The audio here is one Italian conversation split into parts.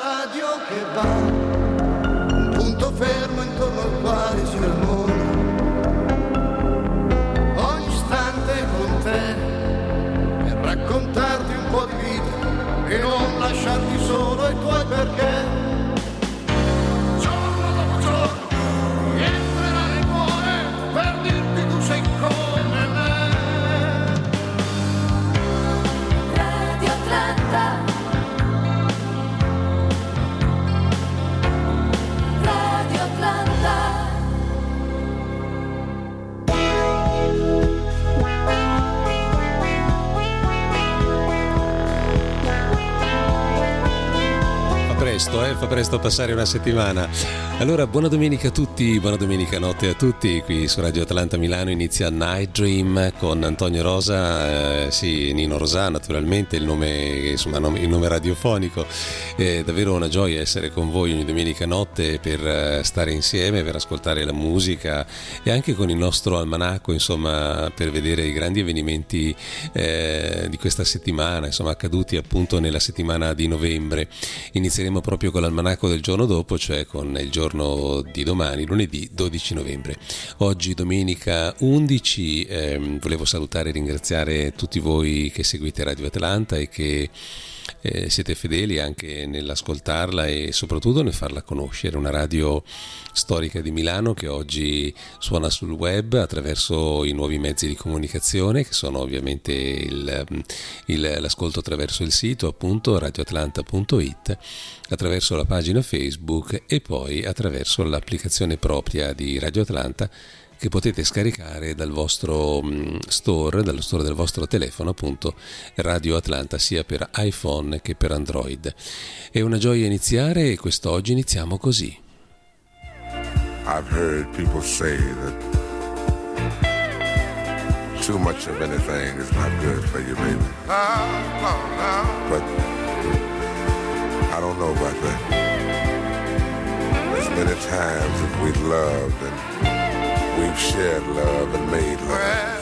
radio che va, un punto fermo intorno al quale gira il mondo, ogni istante con te, per raccontarti un po' di vita e non lasciarti solo ai tuoi perché. Giorno dopo giorno mi entrerà nel cuore per dirti tu sei come me. Radio Atlanta. Radio Atlanta. Fa presto passare una settimana. Allora, buona domenica a tutti, buona domenica notte a tutti. Qui su Radio Atlanta Milano inizia Night Dream con Antonio Rosa, sì, Nino Rosà naturalmente, il nome radiofonico. È davvero una gioia essere con voi ogni domenica notte per stare insieme, per ascoltare la musica e anche con il nostro almanacco, insomma, per vedere i grandi avvenimenti di questa settimana, insomma, accaduti appunto nella settimana di novembre. Inizieremo proprio con l'almanacco del giorno dopo, cioè con il giorno di domani, lunedì 12 novembre. Oggi domenica 11, volevo salutare e ringraziare tutti voi che seguite Radio Atlanta e che siete fedeli anche nell'ascoltarla e soprattutto nel farla conoscere. Una radio storica di Milano che oggi suona sul web attraverso i nuovi mezzi di comunicazione, che sono ovviamente l'ascolto attraverso il sito appunto radioatlanta.it, attraverso la pagina Facebook e poi attraverso l'applicazione propria di Radio Atlanta che potete scaricare dal vostro store, dallo store del vostro telefono, appunto Radio Atlanta, sia per iPhone che per Android. È una gioia iniziare e quest'oggi iniziamo così. I've heard people say that too much of anything is not good for you, baby. But I don't know about that. There's many times that we've loved and we've shared love and made love.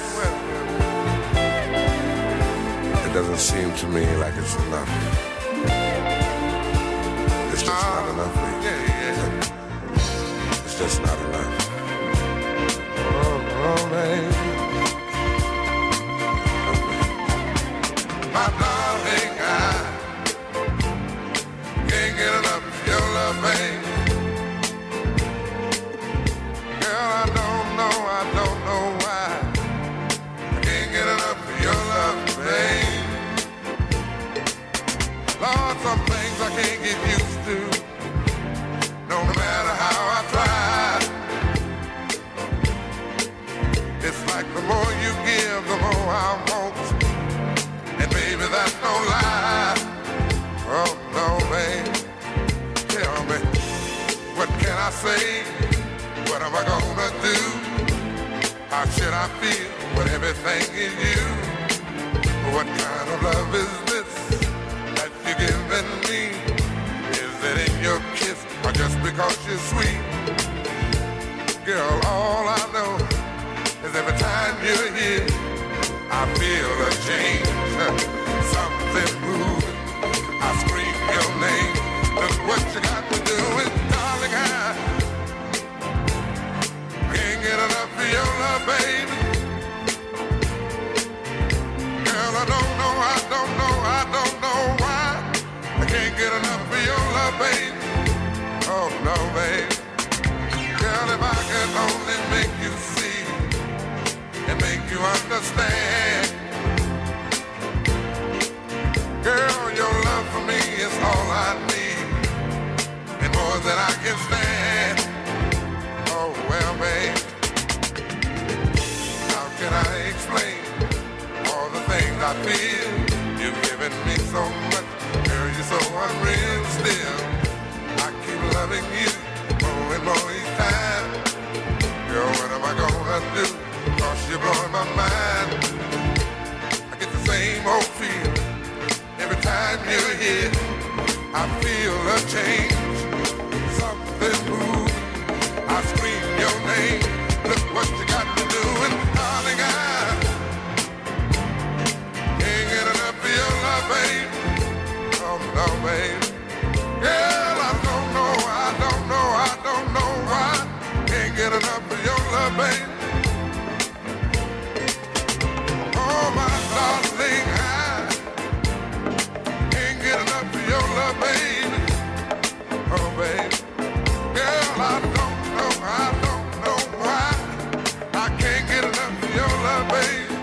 It doesn't seem to me like it's enough. It's just not enough, baby. It's just not enough. Oh, baby. My darling, I can't get enough of your love, baby. Girl, I don't know why I can't get enough of your love, babe. Lord, some things I can't get used to, no matter how I try. It's like the more you give, the more I want. And baby, that's no lie. Oh, no, babe. Tell me, what can I say? What am I gonna do? How should I feel when everything is you? What kind of love is this that you're giving me? Is it in your kiss or just because you're sweet? Girl, all I know is every time you're here, I feel a change. Something moving, I scream your name. Look what you got to do, and darling, I can't get enough of your love, baby. Girl, I don't know why I can't get enough of your love, baby. Oh, no, baby. Girl, if I could only make you see and make you understand. Girl, your love for me is all I need and more than I can stand. Oh, well, babe, how can I explain all the things I feel? You've given me so much, girl, you're so unreal still. I keep loving you more and more each time. Girl, what am I gonna do? 'Cause you're blowing my mind. I get the same old feeling every time you're here. I feel a change, something moving. I scream your name. Look what you got to do, and darling, I can't get enough of your love, babe. Oh no, babe. Yeah.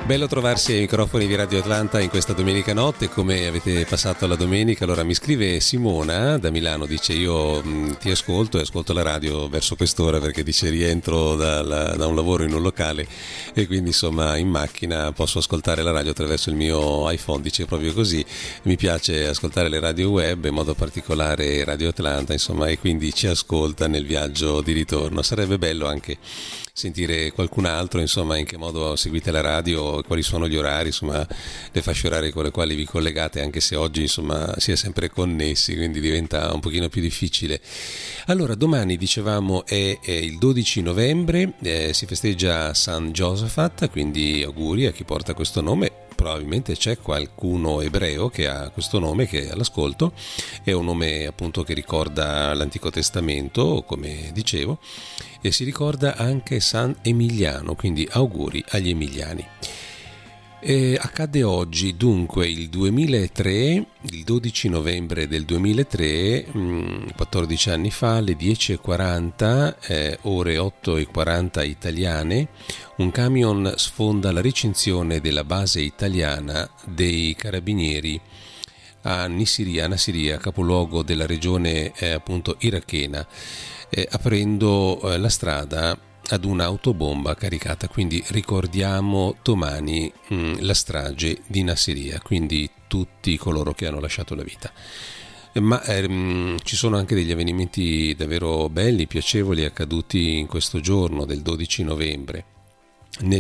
Bello trovarsi ai microfoni di Radio Atlanta in questa domenica notte. Come avete passato la domenica? Allora mi scrive Simona da Milano, dice io ti ascolto e ascolto la radio verso quest'ora perché dice rientro da un lavoro in un locale e quindi insomma in macchina posso ascoltare la radio attraverso il mio iPhone, dice proprio così. Mi piace ascoltare le radio web, in modo particolare Radio Atlanta, insomma, e quindi ci ascolta nel viaggio di ritorno. Sarebbe bello anche sentire qualcun altro, insomma, in che modo seguite la radio, quali sono gli orari, insomma, le fasce orarie con le quali vi collegate, anche se oggi, insomma, si è sempre connessi, quindi diventa un pochino più difficile. Allora, domani, dicevamo, è il 12 novembre, si festeggia San Josaphat, quindi auguri a chi porta questo nome. Probabilmente c'è qualcuno ebreo che ha questo nome, che è all'ascolto, è un nome appunto che ricorda l'Antico Testamento, come dicevo, e si ricorda anche San Emiliano, quindi auguri agli emiliani. Accadde oggi, dunque, il 2003, il 12 novembre del 2003, 14 anni fa, alle 10:40, ore 8:40 italiane, un camion sfonda la recinzione della base italiana dei carabinieri a Nassiriya, capoluogo della regione appunto irachena, aprendo la strada ad un'autobomba caricata. Quindi ricordiamo domani la strage di Nassiriya, quindi tutti coloro che hanno lasciato la vita. Ma ci sono anche degli avvenimenti davvero belli, piacevoli, accaduti in questo giorno del 12 novembre. Nel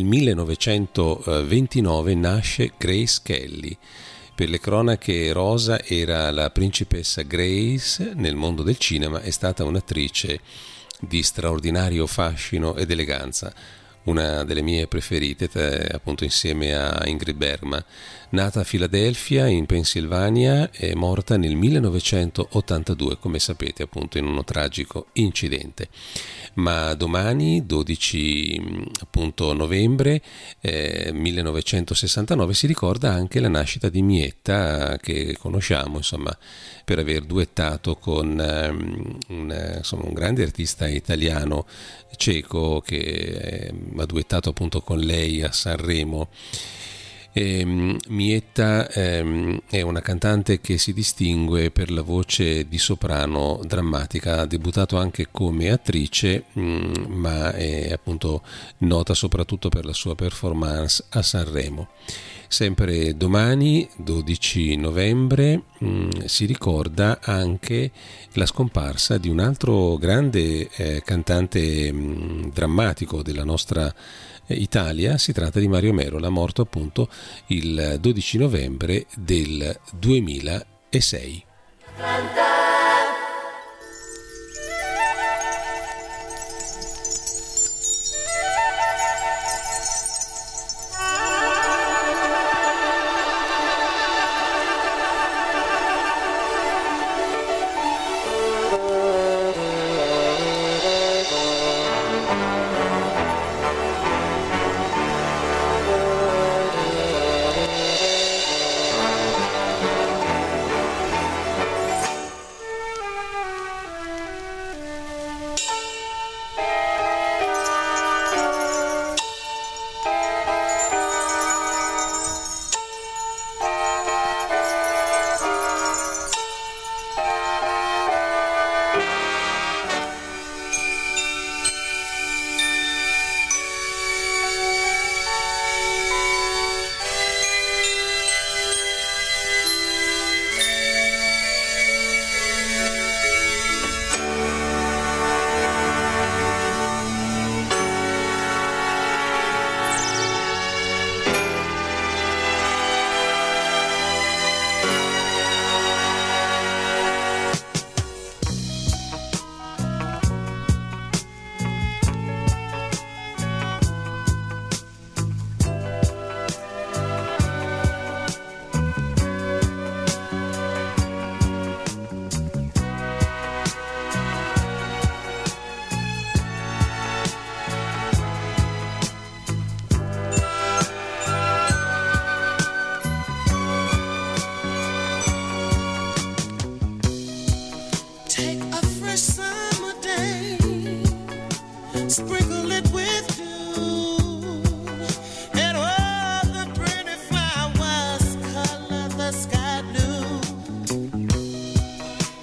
1929 nasce Grace Kelly. Per le cronache, Rosa era la principessa Grace nel mondo del cinema, è stata un'attrice di straordinario fascino ed eleganza, una delle mie preferite, appunto insieme a Ingrid Bergman. Nata a Filadelfia, in Pennsylvania, è morta nel 1982, come sapete, appunto in uno tragico incidente. Ma domani, 12 appunto novembre 1969, si ricorda anche la nascita di Mietta, che conosciamo, insomma, per aver duettato con un grande artista italiano, ceco, che ha duettato appunto con lei a Sanremo. Mietta è una cantante che si distingue per la voce di soprano drammatica, ha debuttato anche come attrice, ma è appunto nota soprattutto per la sua performance a Sanremo. Sempre domani, 12 novembre, si ricorda anche la scomparsa di un altro grande cantante drammatico della nostra Italia. Si tratta di Mario Merola, morto appunto il 12 novembre del 2006.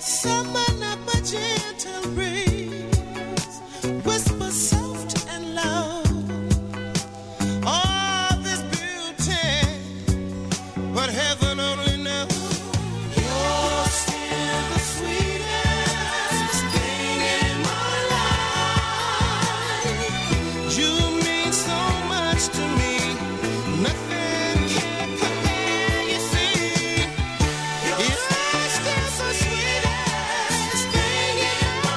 Summer up a gentle breeze, whisper soft and low. All this beauty, but heaven only knows. You're still the sweetest thing in my life. You mean so much to me, nothing can compare, you see. You're still the sweetest thing in my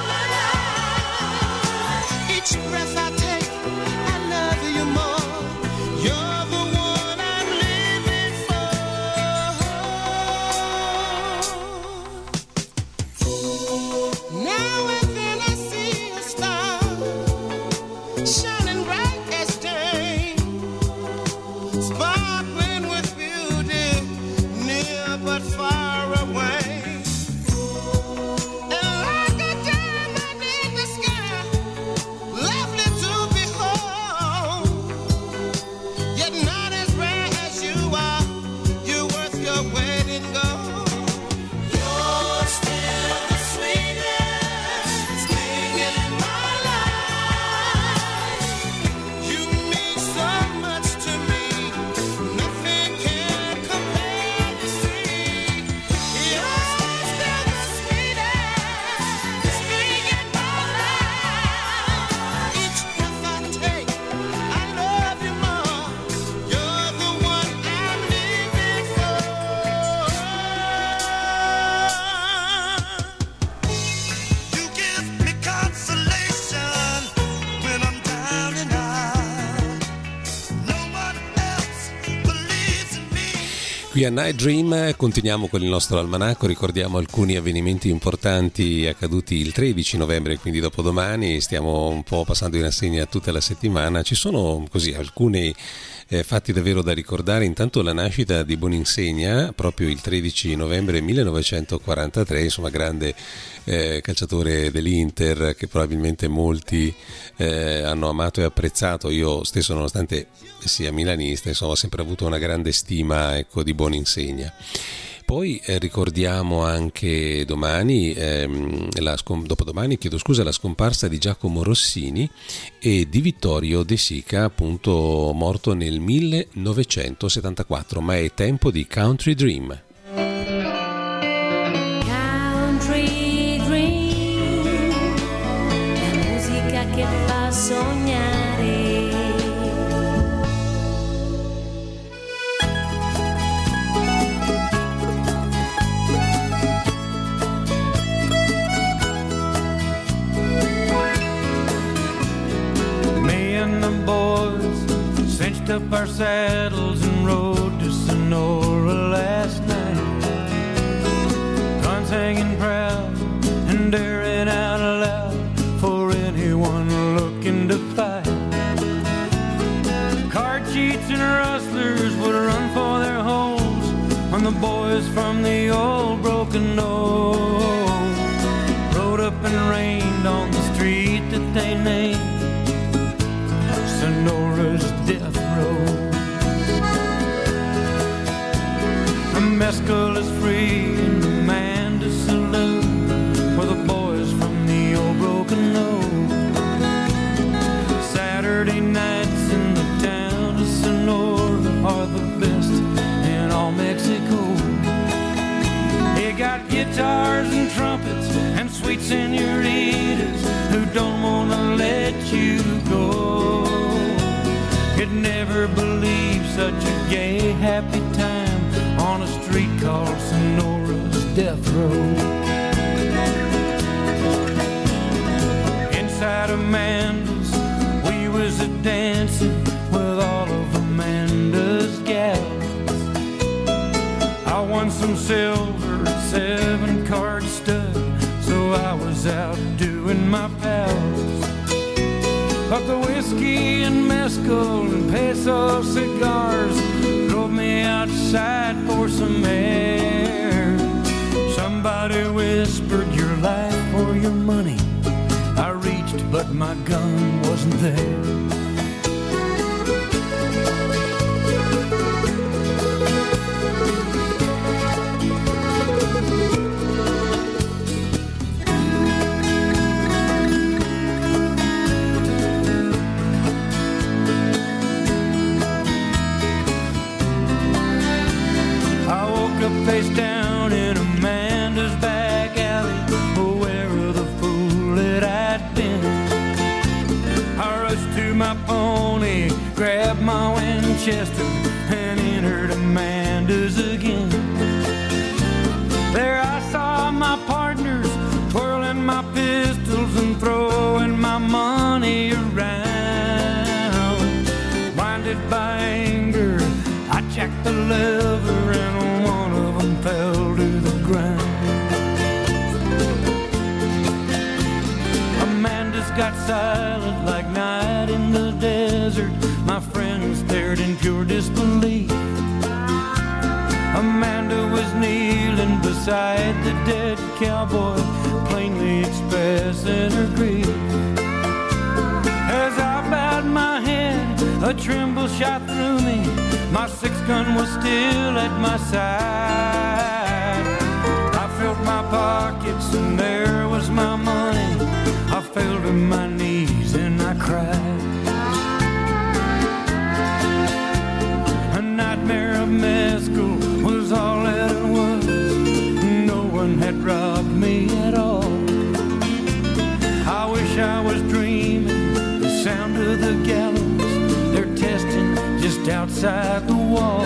life. Each breath I take, I love you more. You're the one I'm living for. Now and then I see a star shining bright as day, sparkling with beauty, near but far away. And like a diamond in the sky, lovely to behold, yet not as rare as you are. You're worth your weight in gold. You're still the sweetest thing in my life. You mean so much to me, nothing can compare, you see. You're still the sweetest thing in my life. Each breath I take, I love you more. You're the one I'm living for. You give me consolation when I'm down and out. No one else believes in me. Qui a Night Dream continuiamo con il nostro almanacco, ricordiamo alcuni avvenimenti importanti accaduti il 13 novembre, quindi dopodomani. Stiamo un po' passando in rassegna tutta la settimana. Ci sono così alcuni fatti davvero da ricordare. Intanto la nascita di Boninsegna proprio il 13 novembre 1943, insomma grande calciatore dell'Inter che probabilmente molti hanno amato e apprezzato. Io stesso, nonostante sia milanista, insomma ho sempre avuto una grande stima, ecco, di Boninsegna. Poi ricordiamo anche dopodomani, la scomparsa di Giacomo Rossini e di Vittorio De Sica, appunto morto nel 1974, ma è tempo di Country Dream. Country Dream, la musica che fa sognare. Me and the boys cinched up our saddles and rode to Sonora last night. Guns hanging proud and daring out loud for anyone looking to fight. Card cheats and rustlers would run for their homes when the boys from the old Broken Nose rode up and rained on the street that they named Sonora's Death Row. The mescal is free in the Amanda Saloon for the boys from the old Broken Nose. Saturday nights in the town of Sonora are the best in all Mexico. They got guitars and trumpets and sweet senoritas who don't want to let you go. Could never believe such a gay, happy time on a street called Sonora's Death Row. Inside Amanda's, we was a-dancing with all of Amanda's gals. I won some silver at 7-card stud, so I was out doing my pals. But the whiskey and mezcal and peso cigars drove me outside for some air. Somebody whispered, your life or your money. I reached, but my gun wasn't there. Chester and entered Amanda's again. There I saw my partners twirling my pistols and throwing my money around. Blinded by anger, I jacked the lever and one of them fell to the ground. Amanda's got silent like night in the desert. My friends stared in pure disbelief. Amanda was kneeling beside the dead cowboy, plainly expressing her grief. As I bowed my head, a tremble shot through me. My six-gun was still at my side. I felt my pockets and there was my money. I fell to my knees and I cried. A nightmare of mescal was all that it was. No one had robbed me at all. I wish I was dreaming the sound of the gallows. They're testing just outside the wall.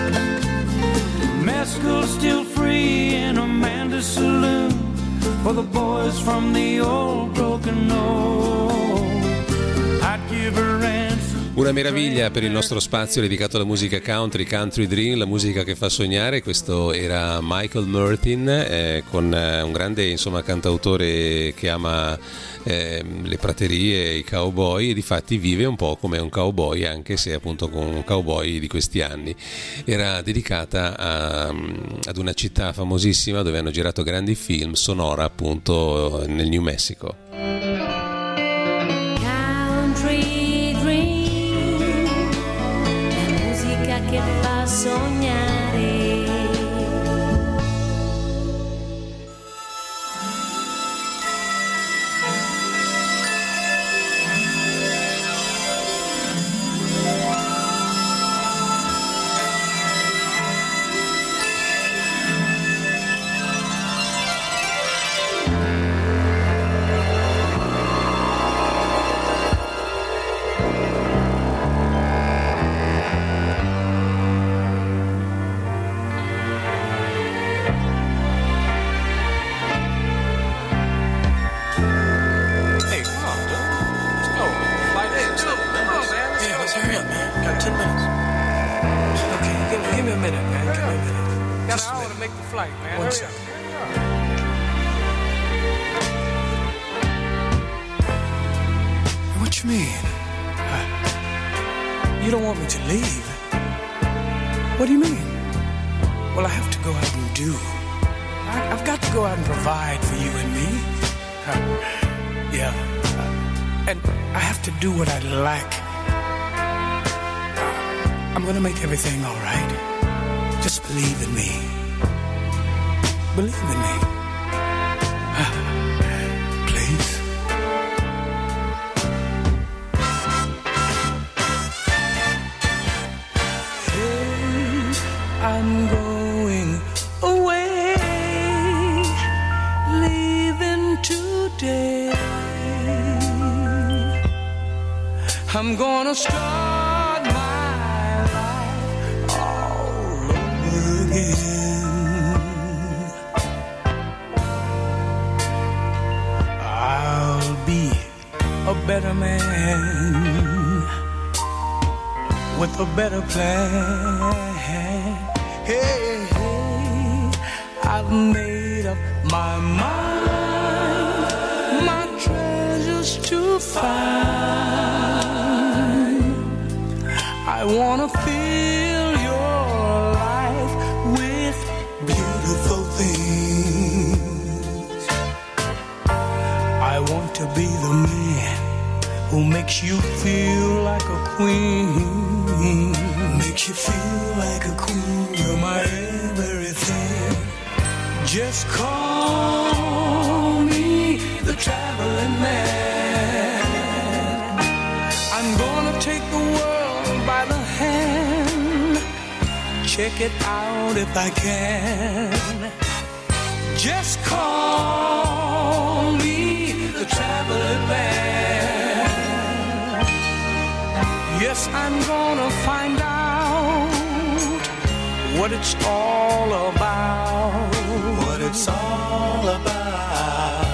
Mescal's still free in Amanda's saloon for the boys from the old broken old. I'd give her ransom. Una meraviglia per il nostro spazio dedicato alla musica country dream, la musica che fa sognare. Questo era Michael Martin, con un grande cantautore che ama le praterie, i cowboy, e difatti vive un po' come un cowboy, anche se appunto con un cowboy di questi anni. Era dedicata ad una città famosissima dove hanno girato grandi film, Sonora, appunto nel New Mexico. Che fa sognare. What you mean? You don't want me to leave? What do you mean? Well, I have to go out and do. I've got to go out and provide for you and me. Yeah. And I have to do what I like. I'm gonna make everything all right. Just believe in me. Believe in me. Please. Hey, I'm going away, leaving today. I'm gonna start my life all over again. I'll be a better man with a better plan. Hey, hey, I've made up my mind, my treasures to find. I wanna fill your life with beautiful things. I want to be the man who makes you feel like a queen. Makes you feel like a queen. You're my everything. Just call me the traveling man. I'm gonna take the world by the hand. Check it out if I can. Just call me the traveling man. Yes, I'm gonna find out what it's all about. What it's all about.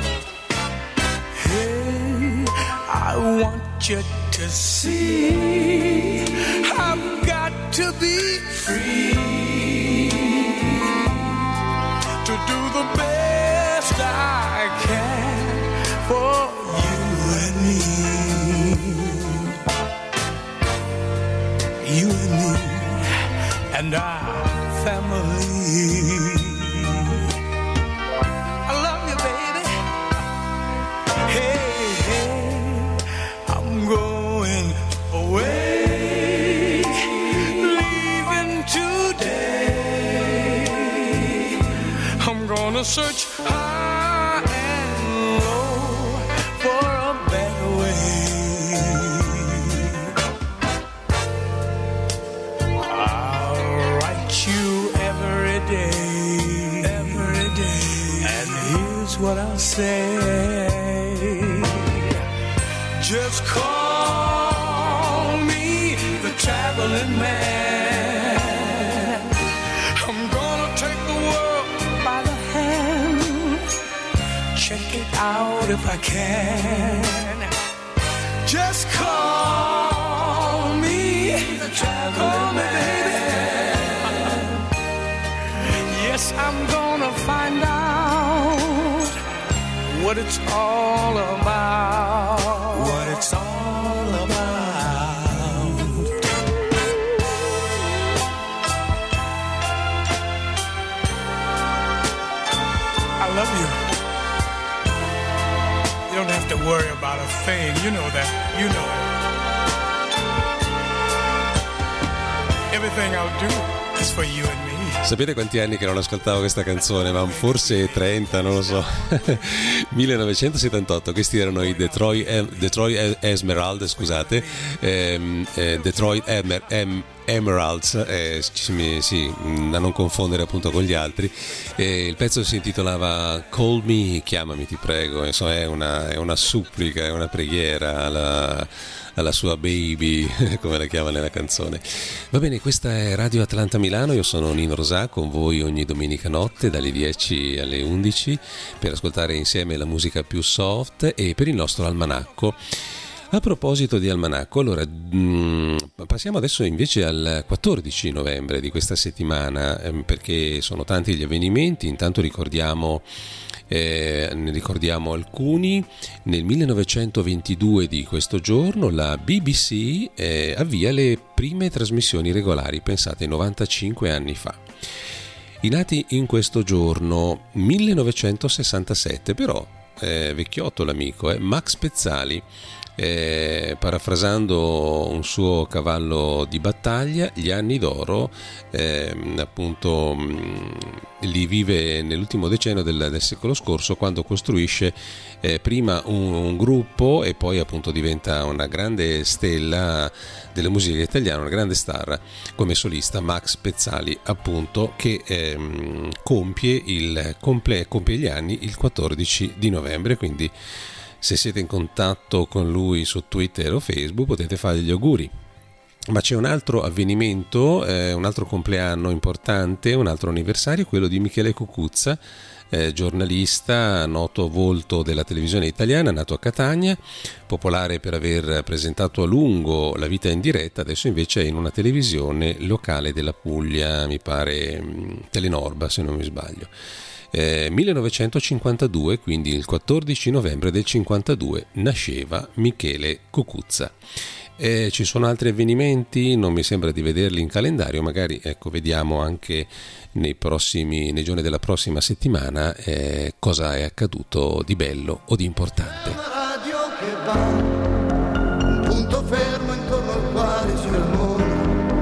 Hey, I want you to see I've got to be free to do the best I can for you and me. You and me and our family. I love you, baby. Hey, hey, I'm going away, leaving today. I'm gonna search high and low for a better way. I'll write you every day, and here's what I'll say. Just call me the traveling man. I'm gonna take the world by the hand, check it out if I can. Just call me the traveling man. Yes, I'm gonna find out what it's all about. What it's all about. I love you. You don't have to worry about a thing. You know that. You know it. Everything I'll do is for you and me. Sapete quanti anni che non ascoltavo questa canzone? Ma forse 30, non lo so. 1978, questi erano i Detroit Emeralds, scusate, Detroit Emeralds, sì, da non confondere appunto con gli altri. Il pezzo si intitolava Call Me, chiamami ti prego, insomma è una supplica, è una preghiera alla sua baby, come la chiama nella canzone. Va bene, questa è Radio Atlanta Milano, io sono Nino Rosà, con voi ogni domenica notte dalle 10 alle 11 per ascoltare insieme la musica più soft e per il nostro almanacco. A proposito di almanacco, allora passiamo adesso invece al 14 novembre di questa settimana, perché sono tanti gli avvenimenti. Intanto ne ricordiamo alcuni. Nel 1922 di questo giorno la BBC avvia le prime trasmissioni regolari, pensate, 95 anni fa. I nati in questo giorno, 1967, però vecchiotto l'amico, Max Pezzali. Parafrasando un suo cavallo di battaglia, gli anni d'oro appunto li vive nell'ultimo decennio del secolo scorso, quando costruisce prima un gruppo e poi appunto diventa una grande stella della musica italiana, una grande star come solista, Max Pezzali appunto, che compie gli anni il 14 di novembre, quindi se siete in contatto con lui su Twitter o Facebook potete fare gli auguri. Ma c'è un altro avvenimento, un altro compleanno importante, un altro anniversario, quello di Michele Cucuzza, giornalista, noto volto della televisione italiana, nato a Catania, popolare per aver presentato a lungo La vita in diretta, adesso invece è in una televisione locale della Puglia, mi pare Telenorba se non mi sbaglio. 1952, quindi il 14 novembre del 52 nasceva Michele Cucuzza. Ci sono altri avvenimenti, non mi sembra di vederli in calendario, magari vediamo anche nei giorni della prossima settimana cosa è accaduto di bello o di importante. Una radio che va, un punto fermo intorno al quale gira il mondo,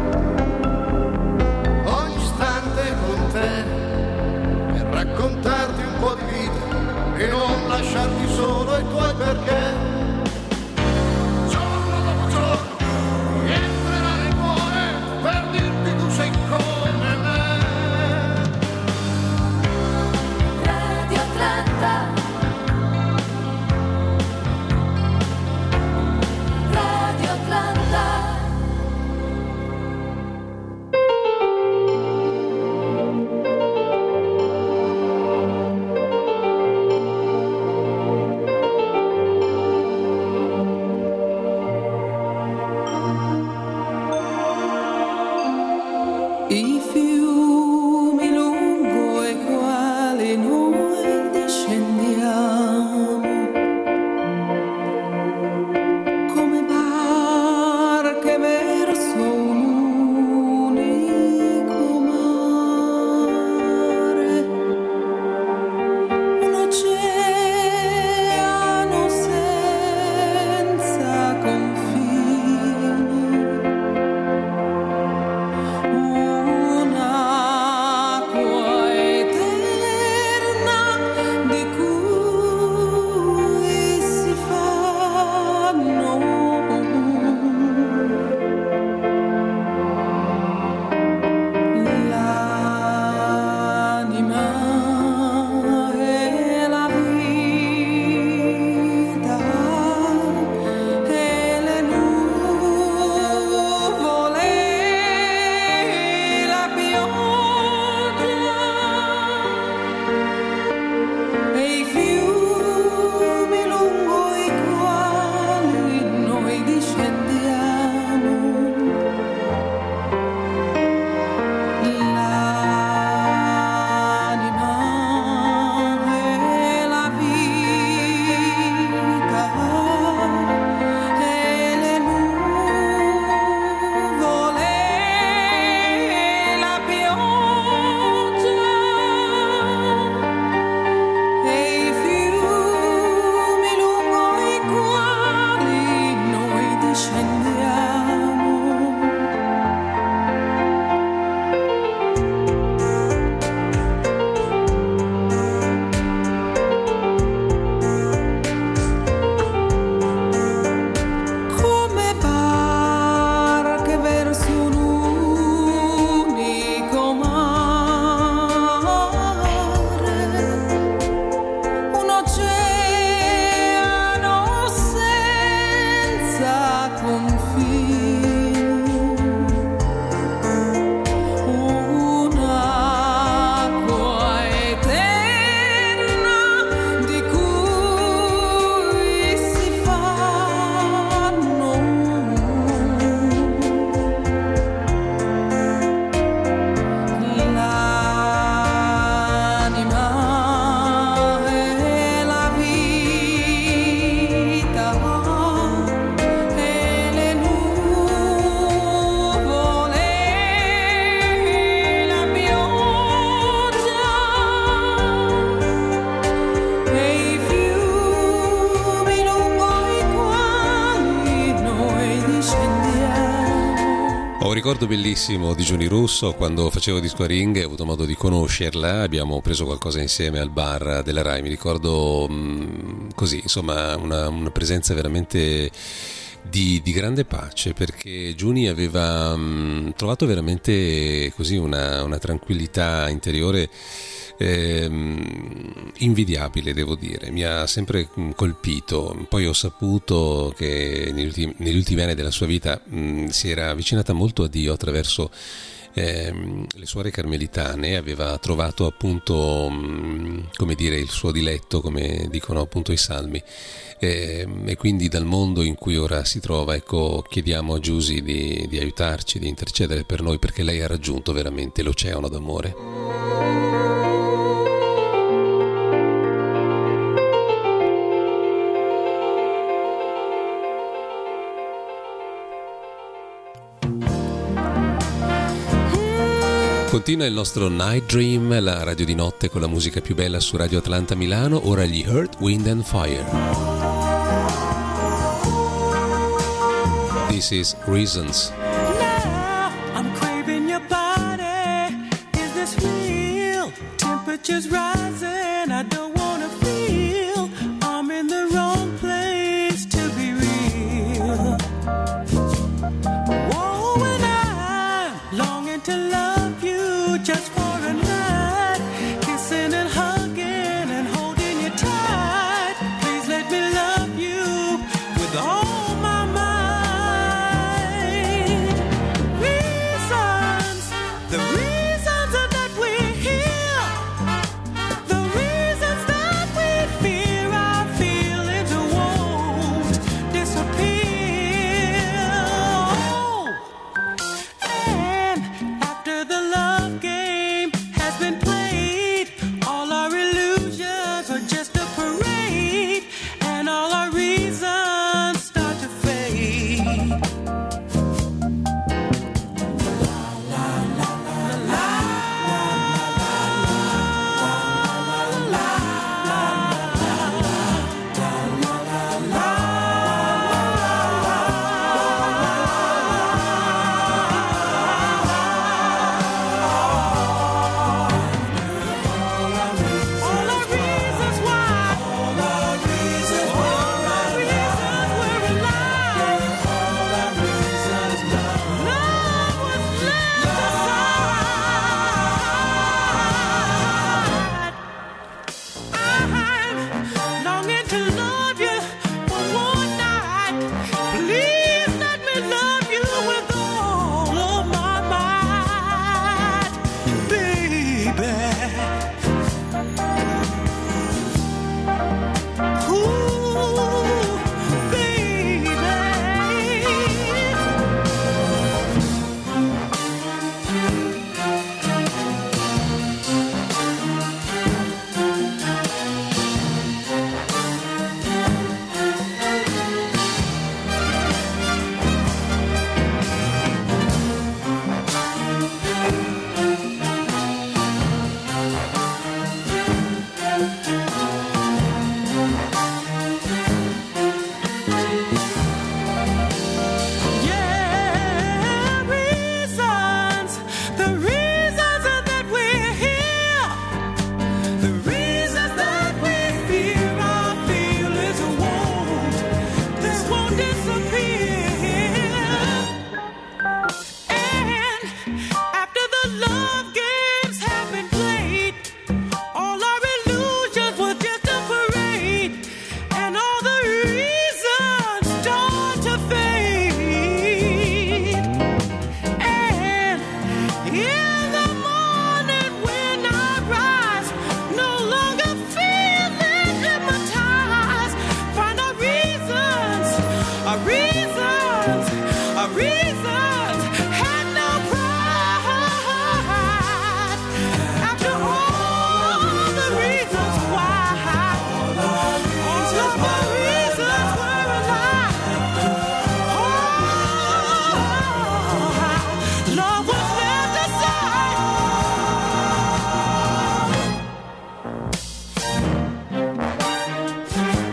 ogni istante con te, per raccontarti un po' di vita e non lasciarti solo ai tuoi perché. Giorno dopo giorno rientrerà nel cuore per dirti tu sei come me. Radio Atlanta. Radio Atlanta. ricordo bellissimo di Giuni Russo. Quando facevo Disco a Ring ho avuto modo di conoscerla, abbiamo preso qualcosa insieme al bar della Rai, mi ricordo così, insomma, una presenza veramente di grande pace, perché Giuni aveva trovato veramente così una tranquillità interiore invidiabile, devo dire. Mi ha sempre colpito. Poi ho saputo che negli ultimi anni della sua vita si era avvicinata molto a Dio attraverso le suore carmelitane, aveva trovato appunto come dire il suo diletto, come dicono appunto i salmi, e quindi dal mondo in cui ora si trova, ecco, chiediamo a Giusy di aiutarci, di intercedere per noi, perché lei ha raggiunto veramente l'oceano d'amore. Continua il nostro Night Dream, la radio di notte con la musica più bella su Radio Atlanta Milano. Ora gli Earth, Wind and Fire. This is Reasons. Now I'm craving your body. Is this real? Temperatures rising. I don't wanna feel I'm in the wrong place to be real. Oh, and I'm longing to love you just for a night, kissing and hugging and holding you tight. Please let me love you with all my mind.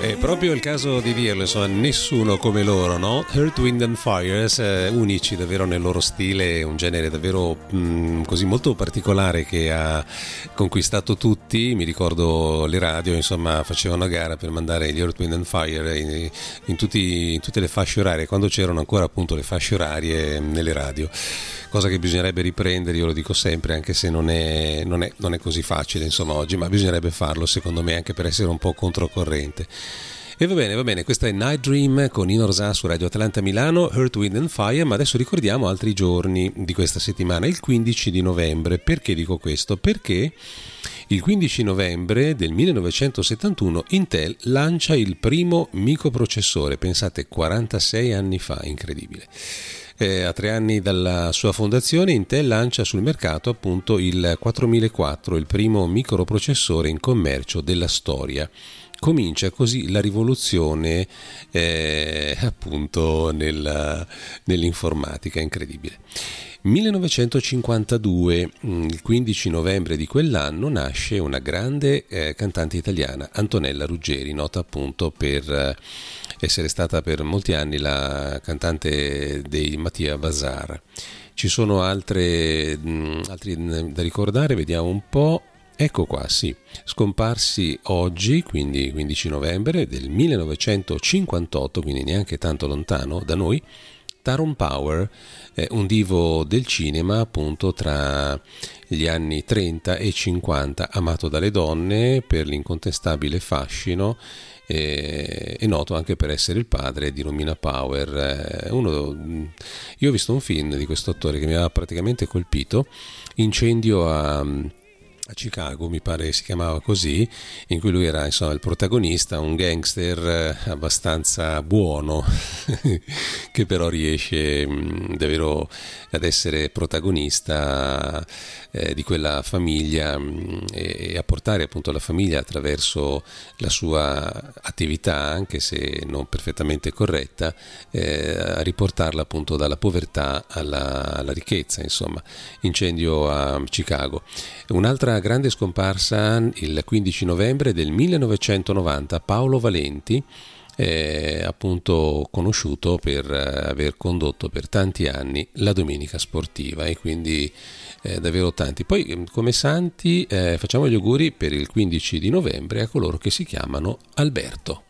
È proprio il caso di dirlo, insomma, nessuno come loro, no? Earth, Wind and Fire, unici davvero nel loro stile, un genere davvero così molto particolare che ha conquistato tutti. Mi ricordo le radio, insomma, facevano a gara per mandare gli Earth, Wind and Fire in tutte le fasce orarie, quando c'erano ancora appunto le fasce orarie nelle radio. Cosa che bisognerebbe riprendere, io lo dico sempre, anche se non è così facile, insomma, oggi, ma bisognerebbe farlo, secondo me, anche per essere un po' controcorrente. E va bene, questa è Night Dream con Nino Rosà su Radio Atlanta Milano, Earth, Wind and Fire, ma adesso ricordiamo altri giorni di questa settimana, il 15 di novembre. Perché dico questo? Perché il 15 novembre del 1971 Intel lancia il primo microprocessore, pensate, 46 anni fa, incredibile. A 3 anni dalla sua fondazione, Intel lancia sul mercato appunto il 4004, il primo microprocessore in commercio della storia. Comincia così la rivoluzione appunto nell'informatica, incredibile. 1952, il 15 novembre di quell'anno, nasce una grande cantante italiana, Antonella Ruggeri, nota appunto per essere stata per molti anni la cantante dei Mattia Bazar. Ci sono altri da ricordare, vediamo un po'. Ecco qua, sì, scomparsi oggi, quindi 15 novembre del 1958, quindi neanche tanto lontano da noi, Tyrone Power, un divo del cinema appunto tra gli anni 30 e 50, amato dalle donne per l'incontestabile fascino, è noto anche per essere il padre di Romina Power. Io ho visto un film di questo attore che mi aveva praticamente colpito, Incendio a Chicago, mi pare si chiamava così, in cui lui era insomma il protagonista, un gangster abbastanza buono che però riesce davvero ad essere protagonista di quella famiglia e a portare appunto la famiglia attraverso la sua attività, anche se non perfettamente corretta, a riportarla appunto dalla povertà alla ricchezza, insomma. Incendio a Chicago. Un'altra grande scomparsa il 15 novembre del 1990, Paolo Valenti, appunto conosciuto per aver condotto per tanti anni la Domenica Sportiva, e quindi davvero tanti. Poi come santi facciamo gli auguri per il 15 di novembre a coloro che si chiamano Alberto.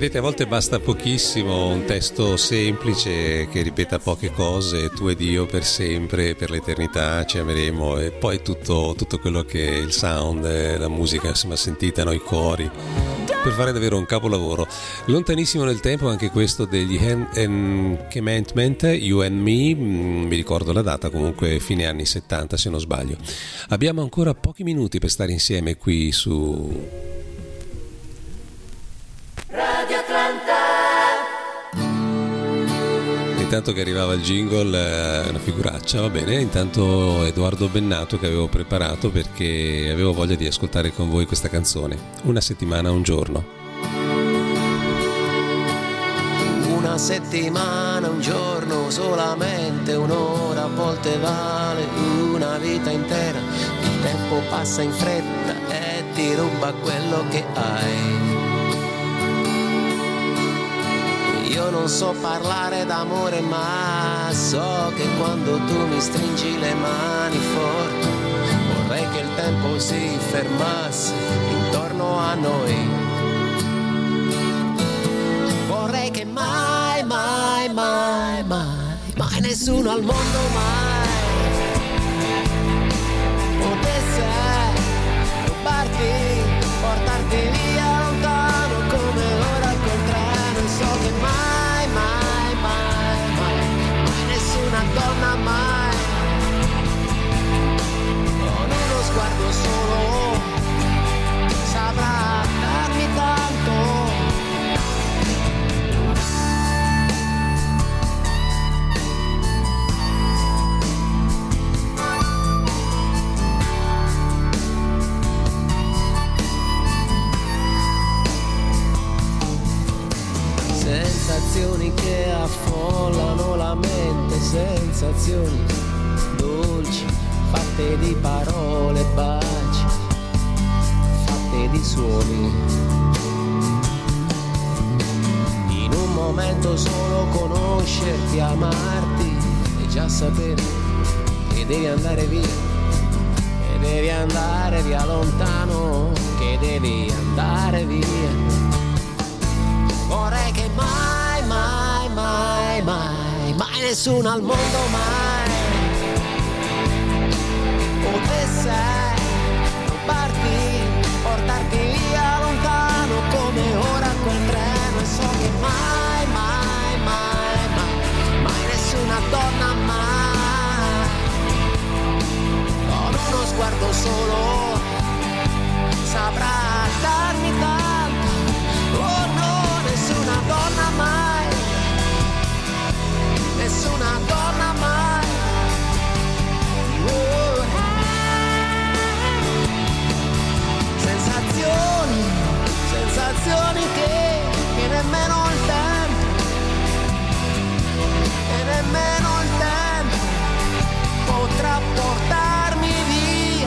Vedete, a volte basta pochissimo, un testo semplice che ripeta poche cose, tu ed io per sempre, per l'eternità ci ameremo, e poi tutto quello che è il sound, la musica insomma sentita, i cori, per fare davvero un capolavoro. Lontanissimo nel tempo anche questo degli Enchantment, You and Me, mi ricordo la data, comunque fine anni 70 se non sbaglio. Abbiamo ancora pochi minuti per stare insieme qui su Radio Atlanta. Intanto che arrivava il jingle, una figuraccia, va bene. Intanto Edoardo Bennato che avevo preparato perché avevo voglia di ascoltare con voi questa canzone. Una settimana, un giorno. Una settimana, un giorno, solamente un'ora, a volte vale una vita intera. Il tempo passa in fretta e ti ruba quello che hai. Io non so parlare d'amore, ma so che quando tu mi stringi le mani forti, vorrei che il tempo si fermasse intorno a noi. Vorrei che mai, mai, mai, mai, mai nessuno al mondo mai potesse rubarti, portarti via lontano come ora col treno. E so che mai, mai, mai, mai, mai nessuna donna mai, con uno sguardo solo saprà darmi tanto. Sensazioni che affollano la mente, sensazioni dolci, fatte di parole e baci, fatte di suoni. In un momento solo conoscerti, amarti e già sapere che devi andare via, che devi andare via lontano, che devi andare via. Vorrei che mai, mai, mai, mai, mai nessuno al mondo mai potesse rubarti, portarti via lontano come ora quel treno. E so che mai, mai, mai, mai, mai nessuna donna mai, con uno sguardo solo saprà darmi tanto. Oh no, nessuna donna mai, nessuna donna mai. Oh. Sensazioni, sensazioni che nemmeno il tempo, e nemmeno il tempo potrà portarmi via.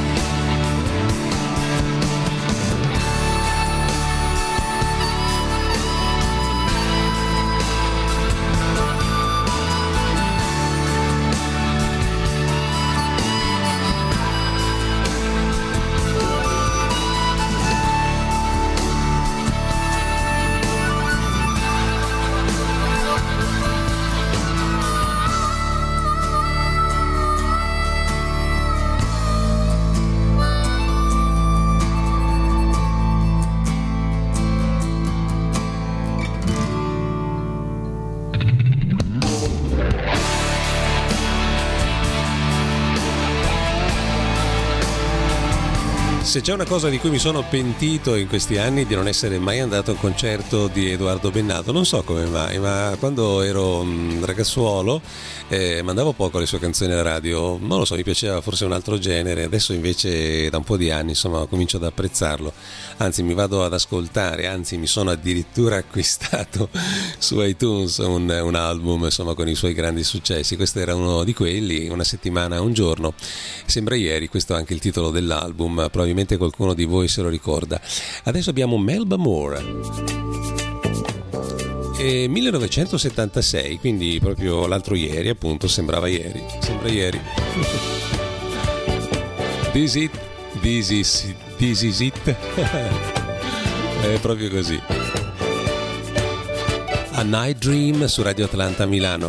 Se c'è una cosa di cui mi sono pentito in questi anni, di non essere mai andato a un concerto di Edoardo Bennato. Non so come mai, ma quando ero ragazzuolo mandavo poco le sue canzoni alla radio, non lo so, mi piaceva forse un altro genere. Adesso invece da un po' di anni insomma comincio ad apprezzarlo, anzi mi vado ad ascoltare, anzi mi sono addirittura acquistato su iTunes un album insomma con i suoi grandi successi. Questo era uno di quelli, Una settimana, un giorno. Sembra ieri, questo è anche il titolo dell'album, probabilmente qualcuno di voi se lo ricorda. Adesso abbiamo Melba Moore, 1976, quindi proprio l'altro ieri, appunto, sembra ieri. This is it. È proprio così. A Night Dream su Radio Atlanta Milano.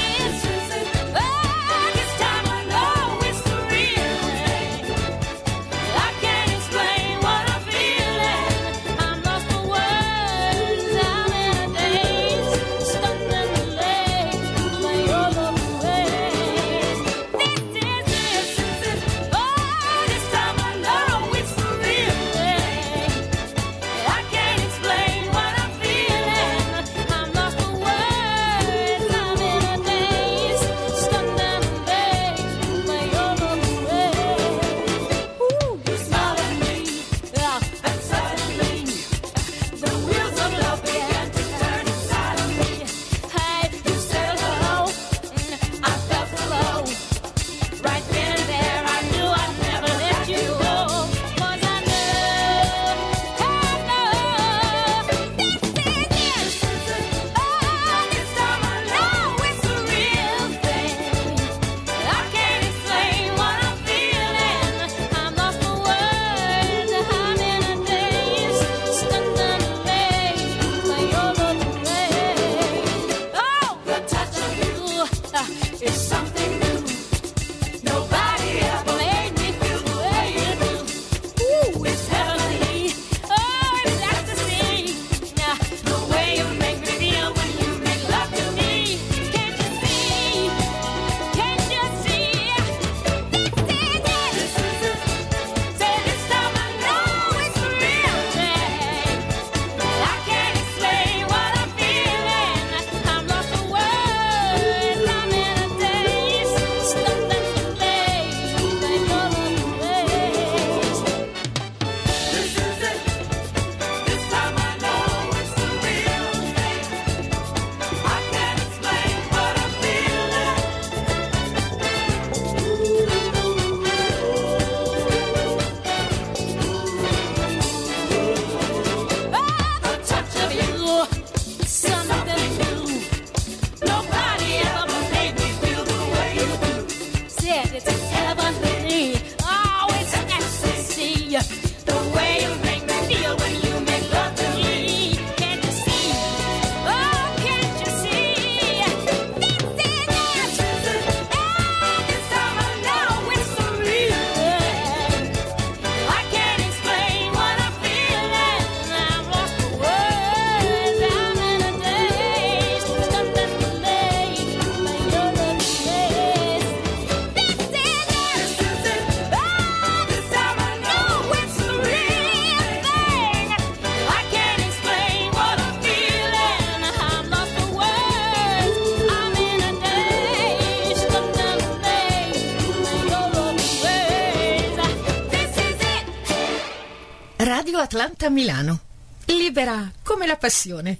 Radio Atlanta Milano. Libera come la passione.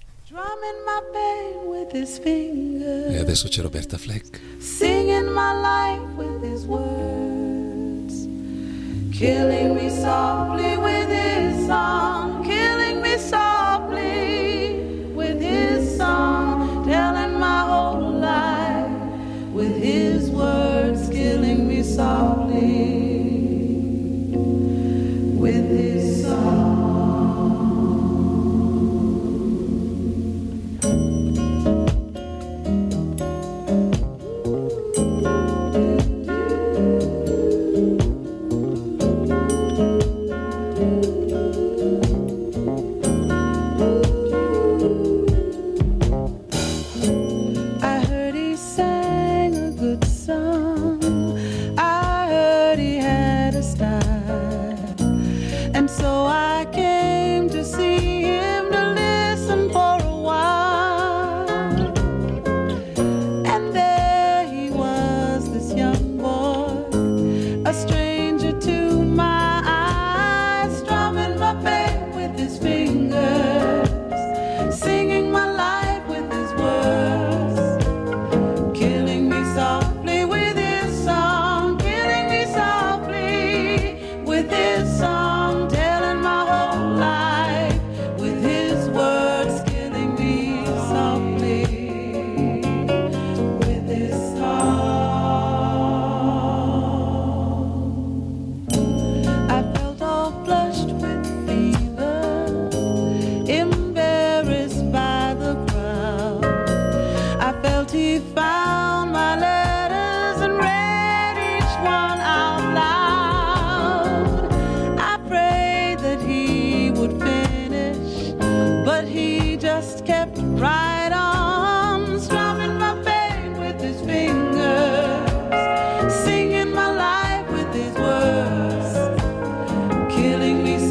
E adesso c'è Roberta Fleck. Singing my life with his words, killing me softly with his song, killing me softly with his song, telling my whole life with his words, killing me softly with his song.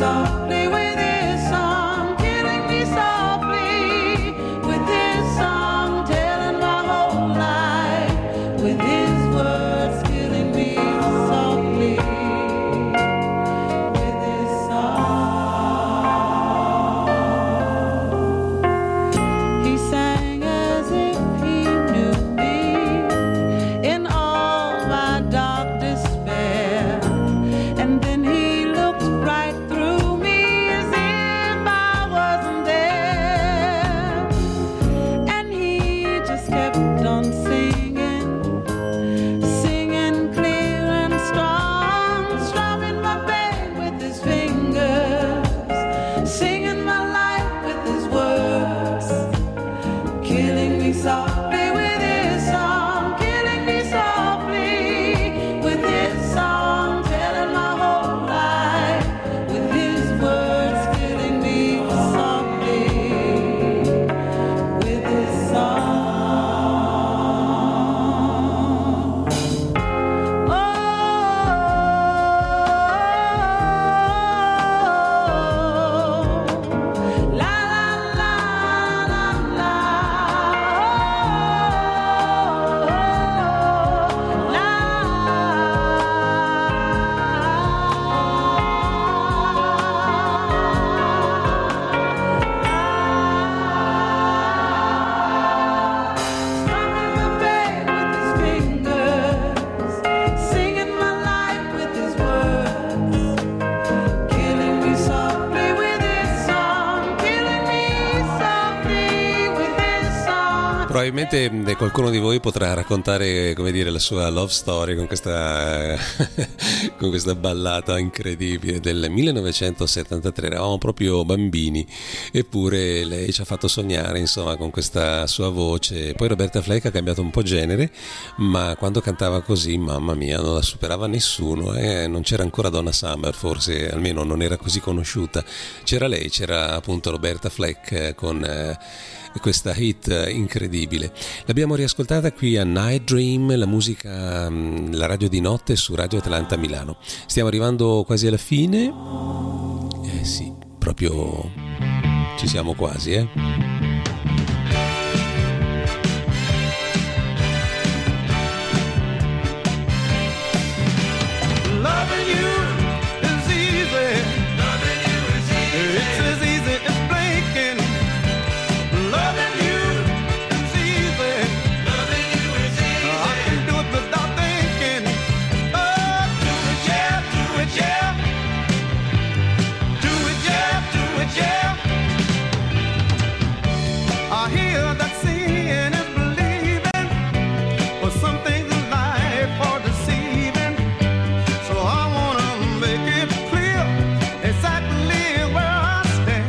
softly with his song, killing me softly with his song, telling my whole life with his words, killing me softly with his song. He sang as if he knew me in all my dark despair, and then he looked right through me as if I wasn't there, and he just kept on singing, singing clear and strong, strumming my pain with his fingers, singing my life with his words, killing me softly with his song, killing me softly with his song, telling my whole life with his words, killing me softly with his song. Oh, la la la la strumming my pain with his fingers, singing my life with his words, killing me softly with his song, killing me softly with his song. Probabilmente qualcuno di voi potrà raccontare, come dire, la sua love story con questa con questa ballata incredibile del 1973. Eravamo proprio bambini, eppure lei ci ha fatto sognare, insomma, con questa sua voce. Poi Roberta Fleck ha cambiato un po' genere, ma quando cantava così, mamma mia, non la superava nessuno, non c'era ancora Donna Summer, forse, almeno non era così conosciuta. C'era lei, c'era appunto Roberta Fleck con questa hit incredibile. L'abbiamo riascoltata qui a Night Dream, la musica, la radio di notte su Radio Atlanta Milano. Stiamo arrivando quasi alla fine. Sì, proprio ci siamo quasi, Loving you is easy. Loving you is easy. It's as easy as blinking. Loving you is easy. Loving you is easy. I can do it without thinking. Oh, do it, yeah, do it, yeah. Do it, yeah, do it, yeah. I hear that seeing is believing. For some things in life are deceiving. So I wanna make it clear exactly where I stand.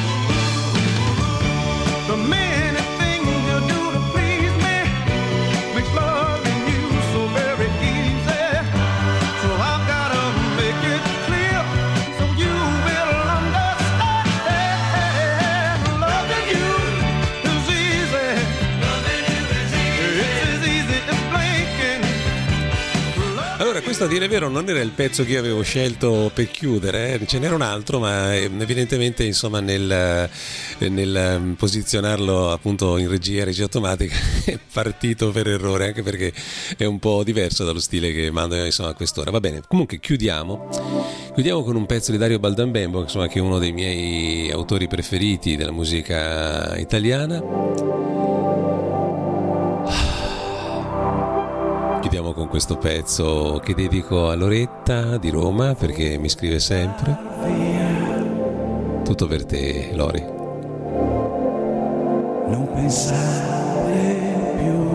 The many things you do to please me makes loving you so very easy. So I've gotta make it clear so you will understand. Loving you is easy. Loving you is easy. It's as easy as blinking. Allora, questo a dire il vero non era il pezzo che io avevo scelto per chiudere, ce n'era un altro, ma evidentemente, insomma, nel posizionarlo appunto in regia automatica è partito per errore, anche perché è un po' diverso dallo stile che mando, insomma, a quest'ora. Va bene, comunque chiudiamo con un pezzo di Dario Baldambembo, insomma, che è uno dei miei autori preferiti della musica italiana. Chiudiamo con questo pezzo che dedico a Loretta di Roma, perché mi scrive sempre. Tutto per te, Lori. Non pensare più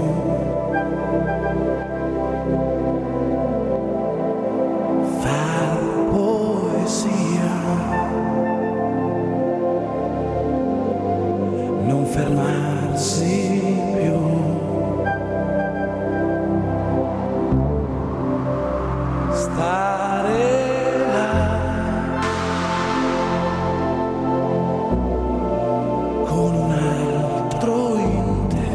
far poesia, non fermarsi più, stare là con un altro in te.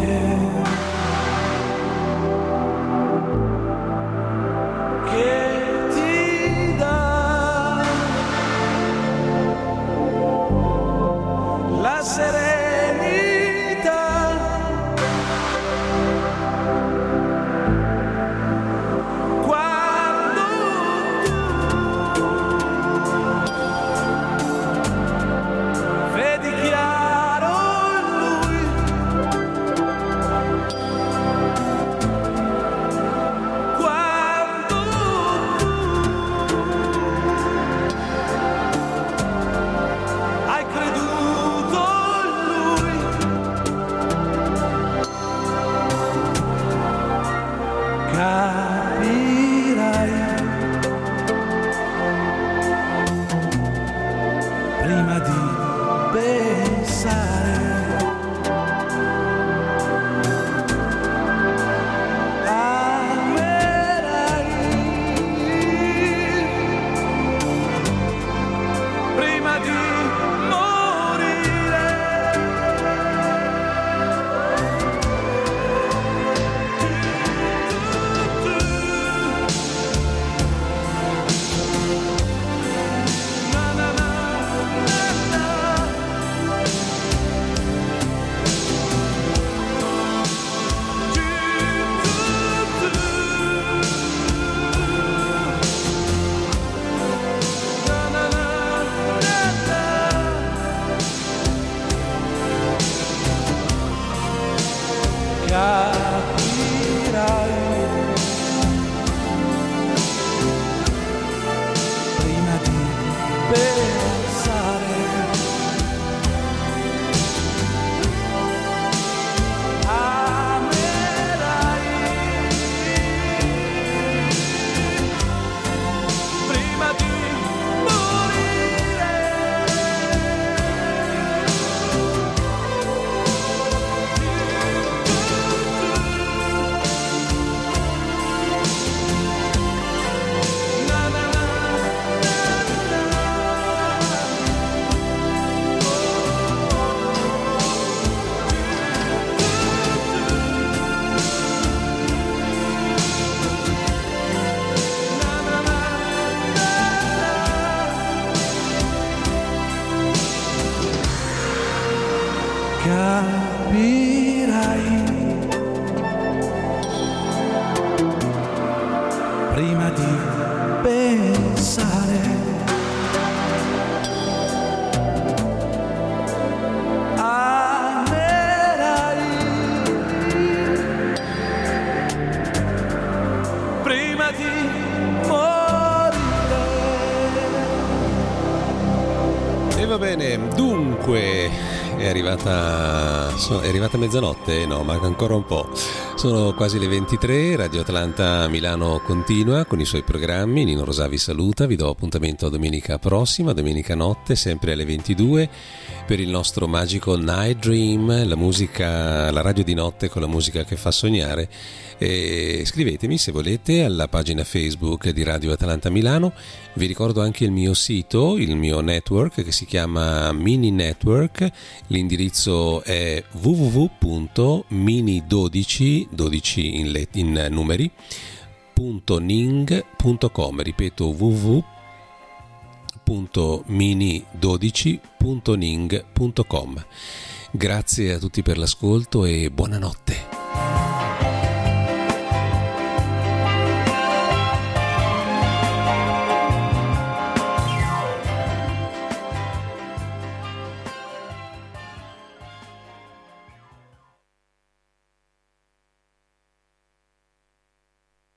prima di pensare. Prima di pensare, amerai. Prima di morire. E va bene, dunque è arrivata mezzanotte? No, manca ancora un po'. Sono quasi le 23, Radio Atlanta Milano continua con i suoi programmi. Nino Rosà vi saluta, vi do appuntamento a domenica prossima, domenica notte, sempre alle 22, per il nostro magico Night Dream, la musica, la radio di notte con la musica che fa sognare. E scrivetemi se volete alla pagina Facebook di Radio Atlanta Milano. Vi ricordo anche il mio sito, il mio network che si chiama Mini Network. L'indirizzo è www.mini12 in numeri .ning.com. ripeto, www.mini12.ning.com. Grazie a tutti per l'ascolto e buonanotte.